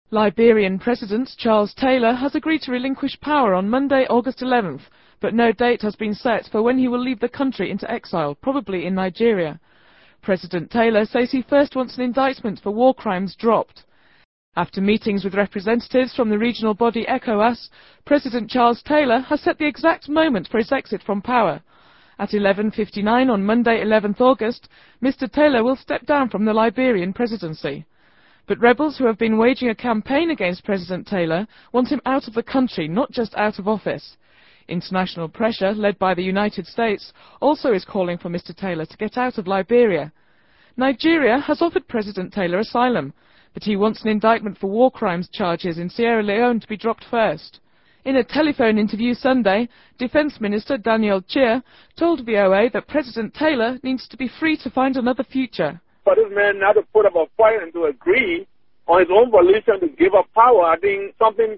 Liberian President Charles Taylor has agreed to relinquish power on Monday, August 11th, but no date has been set for when he will leave the country into exile, probably in Nigeria. President Taylor says he first wants an indictment for war crimes dropped. After meetings with representatives from the regional body ECOWAS, President Charles Taylor has set the exact moment for his exit from power. At 11:59 on Monday, 11th August, Mr. Taylor will step down from the Liberian presidency. But rebels who have been waging a campaign against President Taylor want him out of the country, not just out of office. International pressure, led by the United States, also is calling for Mr. Taylor to get out of Liberia. Nigeria has offered President Taylor asylum, but he wants an indictment for war crimes charges in Sierra Leone to be dropped first. In a telephone interview Sunday, Defence Minister Daniel Chier told VOA that President Taylor needs to be free to find another future. For this man not to put up a fight and to agree on his own volition to give up power, I think something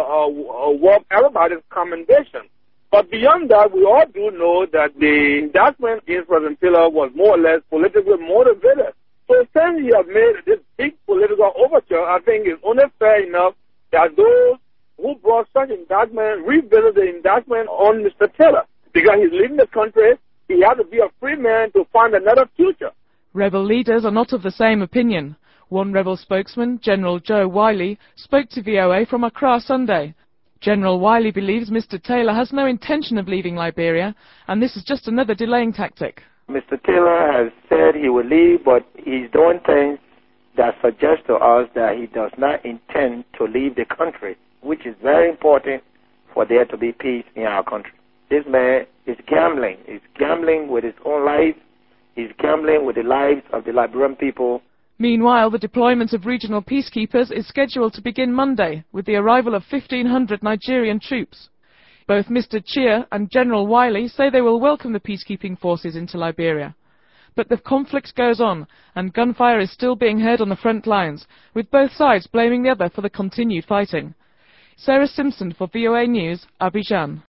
worth everybody's commendation. But beyond that, we all do know that the indictment against President Taylor was more or less politically motivated. So since he has made this big political overture, I think it's only fair enough that those who brought such indictment revisit the indictment on Mr. Taylor. Because he's leaving the country, he has to be a free man to find another future. Rebel leaders are not of the same opinion. One rebel spokesman, General Joe Wiley, spoke to VOA from Accra Sunday. General Wiley believes Mr. Taylor has no intention of leaving Liberia, and this is just another delaying tactic. Mr. Taylor has said he will leave, but he's doing things that suggest to us that he does not intend to leave the country, which is very important for there to be peace in our country. This man is gambling. He's gambling with his own life. He's gambling with the lives of the Liberian people. Meanwhile, the deployment of regional peacekeepers is scheduled to begin Monday, with the arrival of 1,500 Nigerian troops. Both Mr. Chier and General Wiley say they will welcome the peacekeeping forces into Liberia. But the conflict goes on, and gunfire is still being heard on the front lines, with both sides blaming the other for the continued fighting. Sarah Simpson for VOA News, Abidjan.